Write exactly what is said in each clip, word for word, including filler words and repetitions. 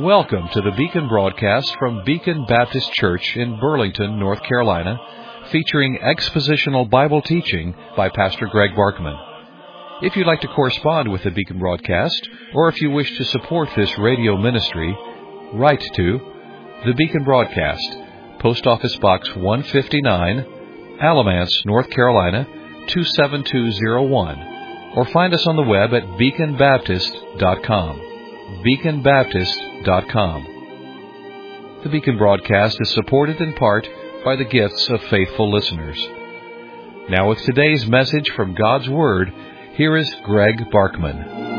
Welcome to the Beacon broadcast from Beacon Baptist Church in Burlington, North Carolina, featuring expositional Bible teaching by Pastor Greg Barkman. If you'd like to correspond with the Beacon broadcast, or if you wish to support this radio ministry, write to the Beacon Broadcast, Post Office Box one fifty-nine, Alamance, North Carolina, two seven two zero one, or find us on the web at beacon baptist dot com. beacon baptist dot com. The Beacon broadcast is supported in part by the gifts of faithful listeners. Now with today's message from God's Word, here is Greg Barkman.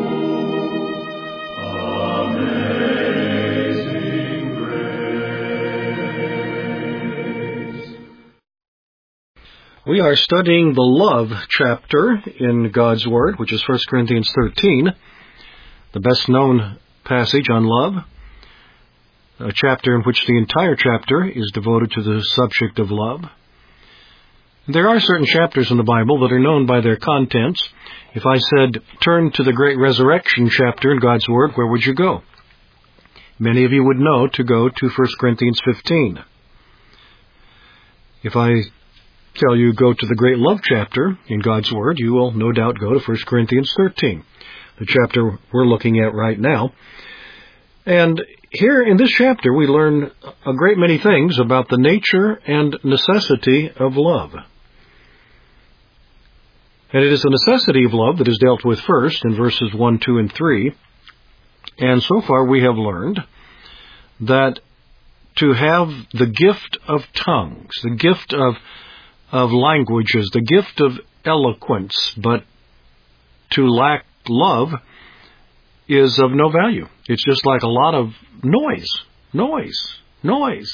Amazing Grace. We are studying the love chapter in God's Word, which is First Corinthians thirteen, the best-known passage on love, a chapter in which the entire chapter is devoted to the subject of love. There are certain chapters in the Bible that are known by their contents. If I said, turn to the Great Resurrection chapter in God's Word, where would you go? Many of you would know to go to First Corinthians fifteen. If I tell you go to the Great Love chapter in God's Word, you will no doubt go to First Corinthians thirteen, the chapter we're looking at right now. And here in this chapter, we learn a great many things about the nature and necessity of love. And it is the necessity of love that is dealt with first in verses one, two, and three. And so far we have learned that to have the gift of tongues, the gift of, of languages, the gift of eloquence, but to lack love is of no value. It's just like a lot of noise, noise, noise.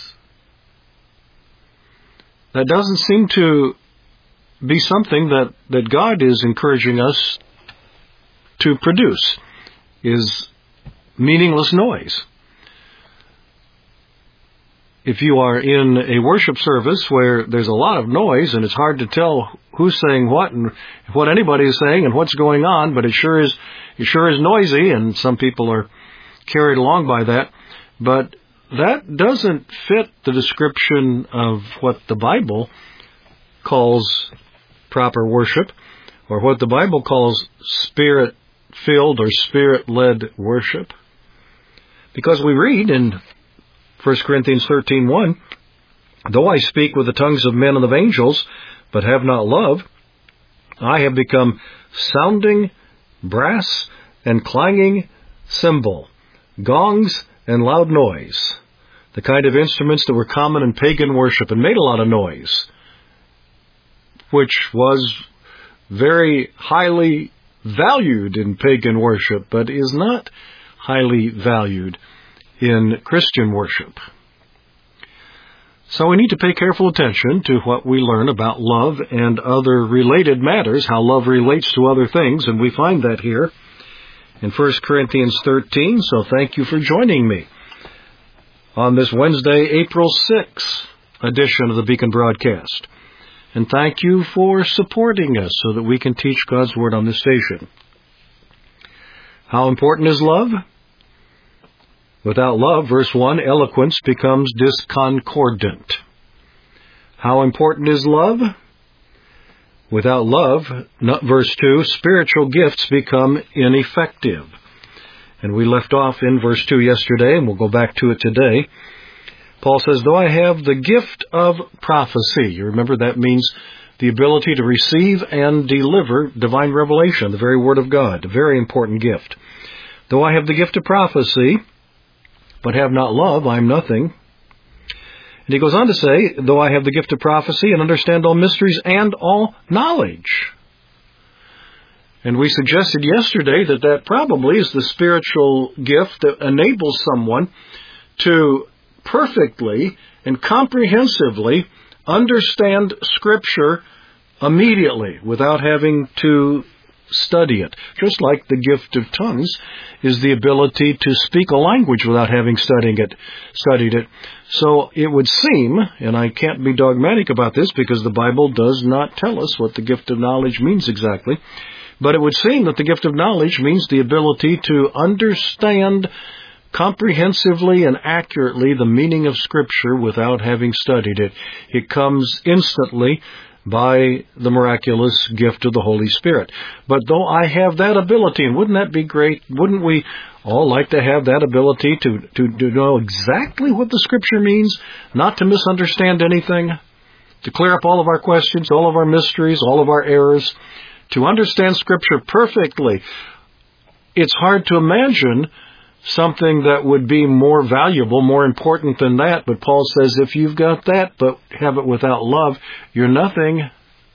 That doesn't seem to be something that, that God is encouraging us to produce, is meaningless noise. If you are in a worship service where there's a lot of noise and it's hard to tell who's saying what and what anybody is saying and what's going on, but it sure is it sure is noisy, and some people are carried along by that. But that doesn't fit the description of what the Bible calls proper worship, or what the Bible calls spirit-filled or spirit-led worship. Because we read in First Corinthians thirteen one, though I speak with the tongues of men and of angels, but have not love, I have become sounding brass and clanging cymbal, gongs and loud noise, the kind of instruments that were common in pagan worship and made a lot of noise, which was very highly valued in pagan worship, but is not highly valued in Christian worship. So we need to pay careful attention to what we learn about love and other related matters, how love relates to other things, and we find that here in First Corinthians thirteen. So thank you for joining me on this Wednesday, April sixth edition of the Beacon broadcast. And thank you for supporting us so that we can teach God's Word on this station. How important is love? Without love, verse one, eloquence becomes discordant. How important is love? Without love, verse two, spiritual gifts become ineffective. And we left off in verse two yesterday, and we'll go back to it today. Paul says, though I have the gift of prophecy. You remember that means the ability to receive and deliver divine revelation, the very Word of God, a very important gift. Though I have the gift of prophecy, but have not love, I am nothing. And he goes on to say, though I have the gift of prophecy and understand all mysteries and all knowledge. And we suggested yesterday that that probably is the spiritual gift that enables someone to perfectly and comprehensively understand Scripture immediately without having to study it. Just like the gift of tongues is the ability to speak a language without having studied it. Studied it. So it would seem, and I can't be dogmatic about this because the Bible does not tell us what the gift of knowledge means exactly, but it would seem that the gift of knowledge means the ability to understand comprehensively and accurately the meaning of Scripture without having studied it. It comes instantly by the miraculous gift of the Holy Spirit. But though I have that ability, and wouldn't that be great? Wouldn't we all like to have that ability to, to, to know exactly what the Scripture means, not to misunderstand anything, to clear up all of our questions, all of our mysteries, all of our errors, to understand Scripture perfectly? It's hard to imagine something that would be more valuable, more important than that. But Paul says if you've got that but have it without love, you're nothing.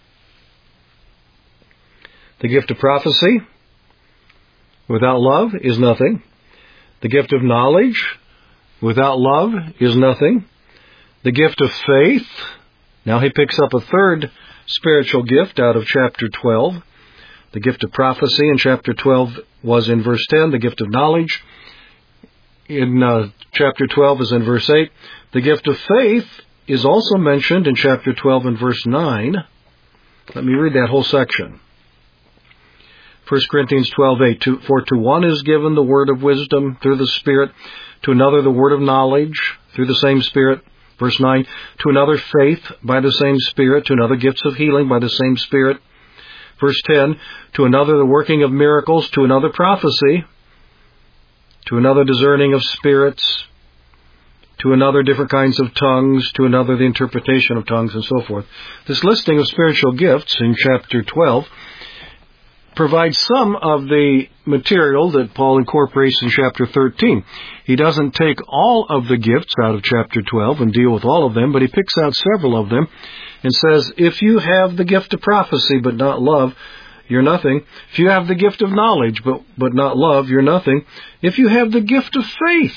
The gift of prophecy without love is nothing. The gift of knowledge without love is nothing. The gift of faith. Now he picks up a third spiritual gift out of chapter twelve. The gift of prophecy in chapter twelve was in verse ten. The gift of knowledge in uh, chapter twelve is in verse eight. The gift of faith is also mentioned in chapter twelve and verse nine. Let me read that whole section. First Corinthians twelve eight. For to one is given the word of wisdom through the Spirit, to another the word of knowledge through the same Spirit. Verse nine. To another faith by the same Spirit, to another gifts of healing by the same Spirit. Verse ten. To another the working of miracles, to another prophecy, to another discerning of spirits, to another different kinds of tongues, to another the interpretation of tongues, and so forth. This listing of spiritual gifts in chapter twelve provides some of the material that Paul incorporates in chapter thirteen. He doesn't take all of the gifts out of chapter twelve and deal with all of them, but he picks out several of them and says, if you have the gift of prophecy but not love, you're nothing. If you have the gift of knowledge but, but not love, you're nothing. If you have the gift of faith.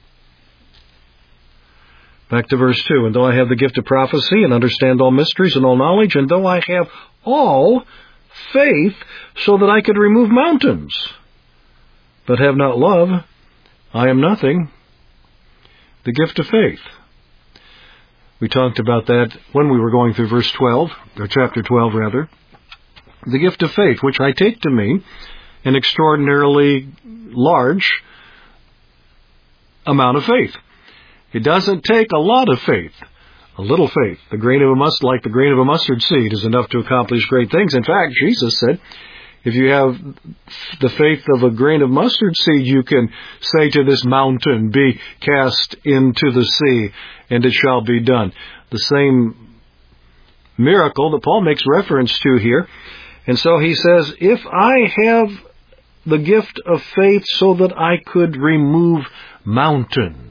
Back to verse two. And though I have the gift of prophecy and understand all mysteries and all knowledge, and though I have all faith so that I could remove mountains, but have not love, I am nothing. The gift of faith. We talked about that when we were going through verse twelve, or chapter twelve rather. The gift of faith, which I take to mean an extraordinarily large amount of faith. It doesn't take a lot of faith. A little faith, the grain of a mustard, like the grain of a mustard seed, is enough to accomplish great things. In fact, Jesus said, if you have the faith of a grain of mustard seed, you can say to this mountain, be cast into the sea, and it shall be done. The same miracle that Paul makes reference to here. And so he says, if I have the gift of faith so that I could remove mountains.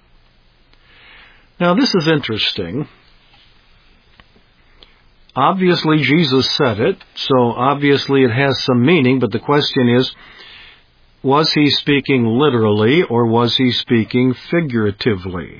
Now, this is interesting. Obviously, Jesus said it, so obviously it has some meaning, but the question is, was he speaking literally or was he speaking figuratively?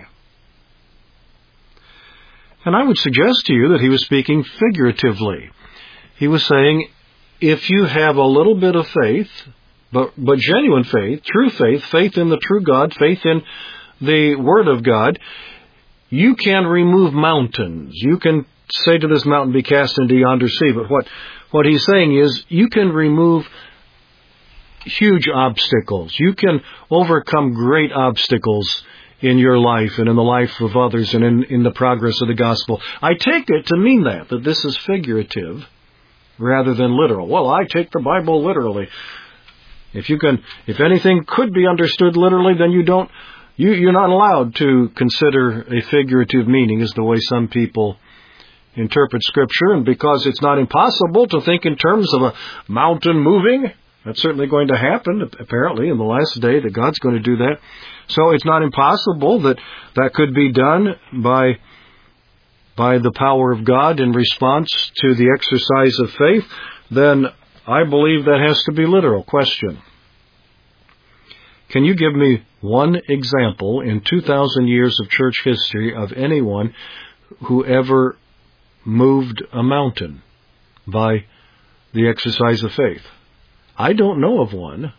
And I would suggest to you that he was speaking figuratively. He was saying, if you have a little bit of faith, but, but genuine faith, true faith, faith in the true God, faith in the Word of God, you can remove mountains. You can say to this mountain, be cast into yonder sea. But what, what he's saying is, you can remove huge obstacles. You can overcome great obstacles in your life and in the life of others and in, in the progress of the gospel. I take it to mean that, that this is figurative rather than literal. Well, I take the Bible literally. If you can, if anything could be understood literally, then you don't, You, you're not allowed to consider a figurative meaning as the way some people interpret Scripture. And because it's not impossible to think in terms of a mountain moving, that's certainly going to happen, apparently, in the last day, that God's going to do that. So it's not impossible that that could be done by, by the power of God in response to the exercise of faith. Then I believe that has to be literal. Question. Can you give me one example in two thousand years of church history of anyone who ever moved a mountain by the exercise of faith? I don't know of one.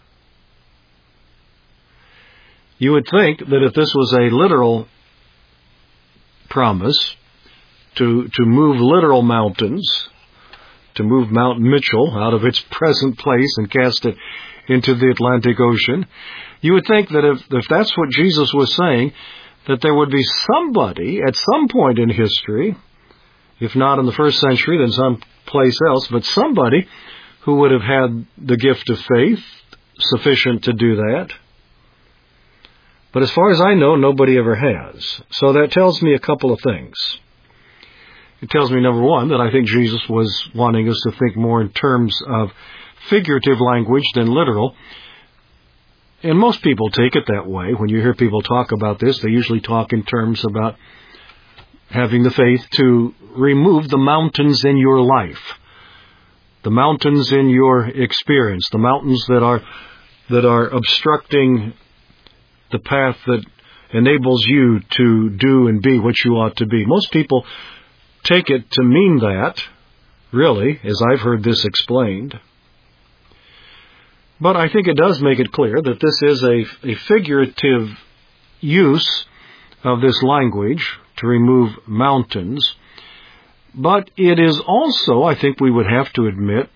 You would think that if this was a literal promise to, to move literal mountains, to move Mount Mitchell out of its present place and cast it into the Atlantic Ocean. You would think that if, if that's what Jesus was saying, that there would be somebody at some point in history, if not in the first century, then someplace else, but somebody who would have had the gift of faith sufficient to do that. But as far as I know, nobody ever has. So that tells me a couple of things. It tells me, number one, that I think Jesus was wanting us to think more in terms of figurative language than literal. And most people take it that way. When you hear people talk about this, they usually talk in terms about having the faith to remove the mountains in your life, the mountains in your experience, the mountains that are that are obstructing the path that enables you to do and be what you ought to be. Most people take it to mean that, really, as I've heard this explained. But I think it does make it clear that this is a, a figurative use of this language to remove mountains. But it is also, I think we would have to admit,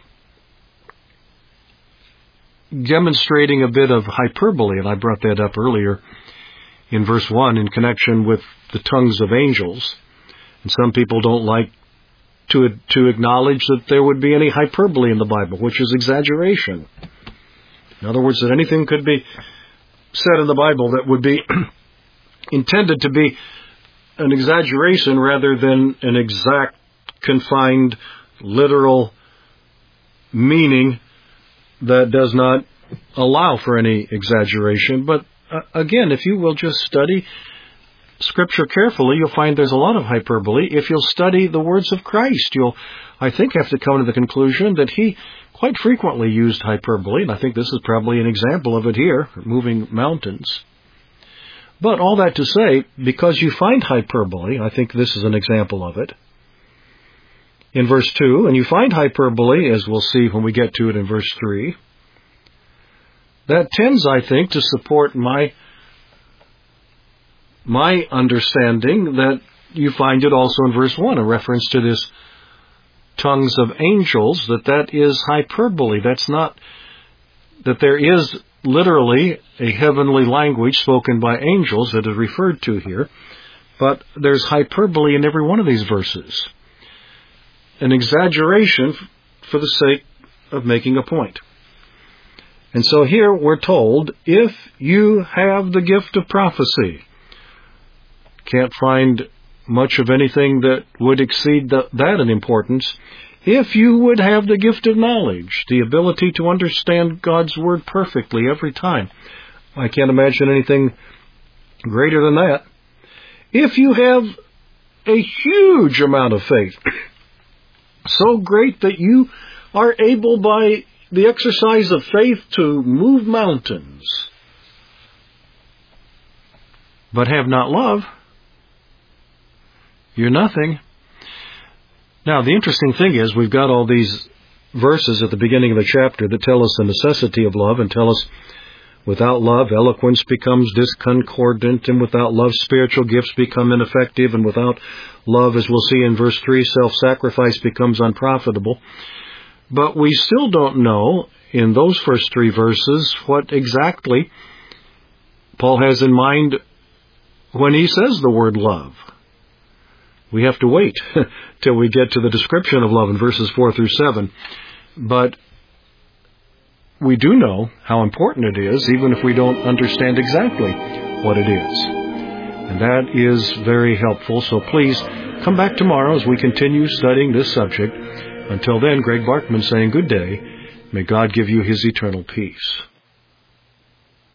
demonstrating a bit of hyperbole, and I brought that up earlier in verse one in connection with the tongues of angels. And some people don't like to, to acknowledge that there would be any hyperbole in the Bible, which is exaggeration. In other words, that anything could be said in the Bible that would be intended to be an exaggeration rather than an exact, confined, literal meaning that does not allow for any exaggeration. But uh, again, if you will just study Scripture carefully, you'll find there's a lot of hyperbole. If you'll study the words of Christ, you'll, I think, have to come to the conclusion that He quite frequently used hyperbole, and I think this is probably an example of it here, moving mountains. But all that to say, because you find hyperbole, I think this is an example of it, in verse two, and you find hyperbole, as we'll see when we get to it in verse three, that tends, I think, to support my my understanding that you find it also in verse one, a reference to this tongues of angels, that that is hyperbole. That's not, that there is literally a heavenly language spoken by angels that is referred to here, but there's hyperbole in every one of these verses. An exaggeration for the sake of making a point. And so here we're told, if you have the gift of prophecy, can't find much of anything that would exceed the, that in importance. If you would have the gift of knowledge, the ability to understand God's Word perfectly every time, I can't imagine anything greater than that. If you have a huge amount of faith, so great that you are able by the exercise of faith to move mountains, but have not love, you're nothing. Now, the interesting thing is we've got all these verses at the beginning of the chapter that tell us the necessity of love and tell us without love, eloquence becomes discordant, and without love, spiritual gifts become ineffective, and without love, as we'll see in verse three, self-sacrifice becomes unprofitable. But we still don't know in those first three verses what exactly Paul has in mind when he says the word love. We have to wait till we get to the description of love in verses four through seven. But we do know how important it is, even if we don't understand exactly what it is. And that is very helpful. So please come back tomorrow as we continue studying this subject. Until then, Greg Barkman saying good day. May God give you His eternal peace.